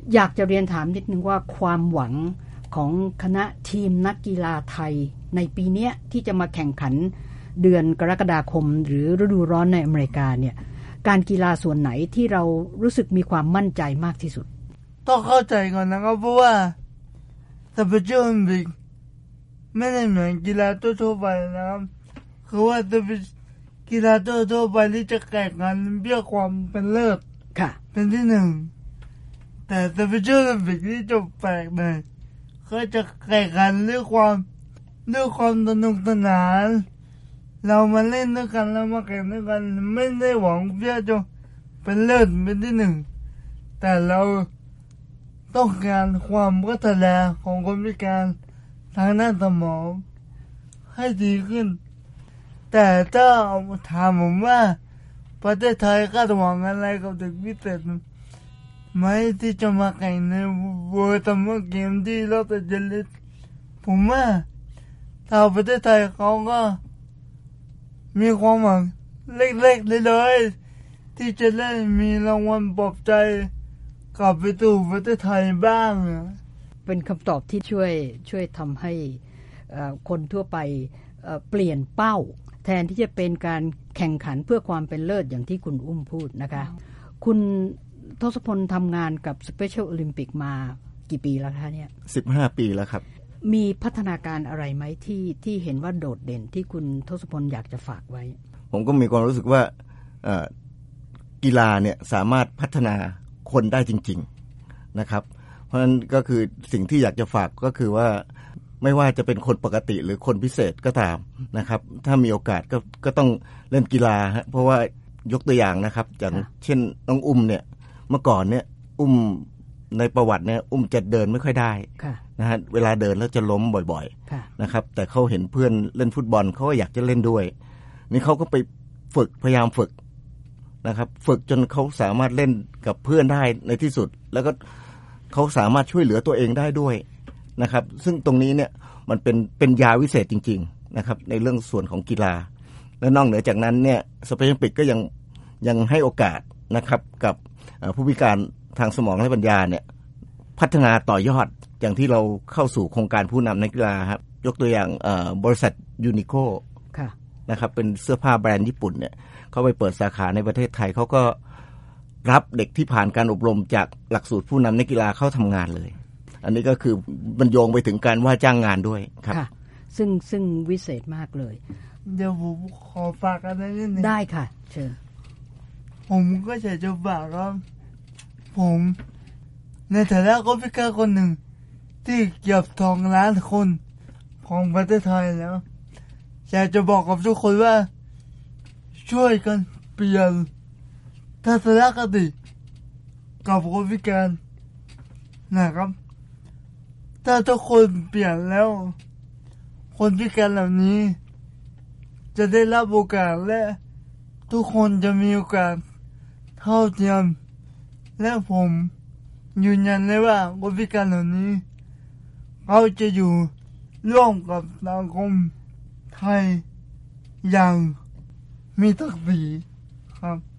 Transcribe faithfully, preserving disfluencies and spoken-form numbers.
อยากจะเรียนถามนิดนึงว่าความหวังของคณะทีมนักกีฬาไทยในปีนี้ที่จะมาแข่งขันเดือนกรกฎาคมหรือฤดูร้อนในอเมริกาเนี่ยการกีฬาส่วนไหนที่เรารู้สึกมีความมั่นใจมากที่สุดต้องเข้าใจก่อนนะครับเพราะว่าสเปเชียลโอลิมปิกไม่ได้เหมือนกีฬาทั่วไปนะครับคือว่าจะเป็นกีฬาทั่วไปที่จะแข่งขันเพื่อความเป็นเลิศค่ะเป็นที่หนึ่งแต่สเปเชียลโอลิมปิกที่จะแปลกไปก็จะแข่งขันด้วยความด้วยความสนุกสนานเรามาเล่นด้วยกันเรามาแข่งด้วยกันไม่ได้หวังเพื่อจะเป็นเลิศเป็นที่หนึ่งแต่เราต้องการความพัฒนาของคนพิการทางด้านสมองให้ดีขึ้นแต่ถ้าเอาถามผมว่าประเทศไทยคาดหวังอะไรกับเด็กพิเศษไหมที่จะมาแข่งในเวิลด์ซัมเมอร์เกมที่ลอสแอนเจลิสผมว่าชาวประเทศไทยเขาก็มีความหวังเล็กๆเลยๆที่จะได้มีรางวัลปลอบใจกลับไปสู่ประเทศไทยบ้างเป็นคำตอบที่ช่วยช่วยทำให้คนทั่วไปเปลี่ยนเป้าแทนที่จะเป็นการแข่งขันเพื่อความเป็นเลิศอย่างที่คุณอุ้มพูดนะคะคุณทศพลทำงานกับ Special Olympic มากี่ปีแล้วคะเนี่ยสิบห้าปีแล้วครับมีพัฒนาการอะไรไหมที่ที่เห็นว่าโดดเด่นที่คุณทศพลอยากจะฝากไว้ผมก็มีความรู้สึกว่ากีฬาเนี่ยสามารถพัฒนาคนได้จริงๆนะครับเพราะฉะนั้นก็คือสิ่งที่อยากจะฝากก็คือว่าไม่ว่าจะเป็นคนปกติหรือคนพิเศษก็ตามนะครับถ้ามีโอกาสก็ก็ต้องเล่นกีฬาฮะเพราะว่ายกตัวอย่างนะครับอย่างเช่นน้องอุ้มเนี่ยเมื่อก่อนเนี่ยอุ้มในประวัติเนี่ยอุ้มจะเดินไม่ค่อยได้นะฮะเวลาเดินแล้วจะล้มบ่อยๆนะครับแต่เขาเห็นเพื่อนเล่นฟุตบอลเขาก็อยากจะเล่นด้วยนี่เขาก็ไปฝึกพยายามฝึกนะครับฝึกจนเขาสามารถเล่นกับเพื่อนได้ในที่สุดแล้วก็เขาสามารถช่วยเหลือตัวเองได้ด้วยนะครับซึ่งตรงนี้เนี่ยมันเป็นเป็นยาวิเศษจริงๆนะครับในเรื่องส่วนของกีฬาและนอกเหนือจากนั้นเนี่ยสเปเชียลโอลิมปิกก็ยังยังให้โอกาสนะครับกับผู้พิการทางสมองและปัญญาเนี่ยพัฒนาต่อยอดอย่างที่เราเข้าสู่โครงการผู้นำนักกีฬาครับยกตัวอย่างบริษัทยูนิโคนะครับเป็นเสื้อผ้าแบรนด์ญี่ปุ่นเนี่ยเขาไปเปิดสาขาในประเทศไทยเขาก็รับเด็กที่ผ่านการอบรมจากหลักสูตรผู้นำนักกีฬาเข้าทำงานเลยอันนี้ก็คือมันโยงไปถึงการว่าจ้างงานด้วยครับค่ะซึ่งซึ่งวิเศษมากเลยเดี๋ยวผมขอฝากอะไรนิดนึงได้ค่ะเชิญผมก็อยากจะฝากว่าผมในฐานะคนพิการคนหนึ่งที่เกือบสองล้านคนของประเทศไทยแล้วอยากจะบอกกับทุกคนว่าช่วยกันเปลี่ยนทัศนคติกับคนพิการนะครับถ้าทุกคนเปลี่ยนแล้วคนพิการเหล่านี้จะได้รับโอกาสและทุกคนจะมีโอกาสเท่าเทียมและผมยืนยันเลยว่าคนพิการเหล่านี้เขาจะอยู่ร่วมกับสังคมไทยอย่างมีศักดิ์ศรีครับ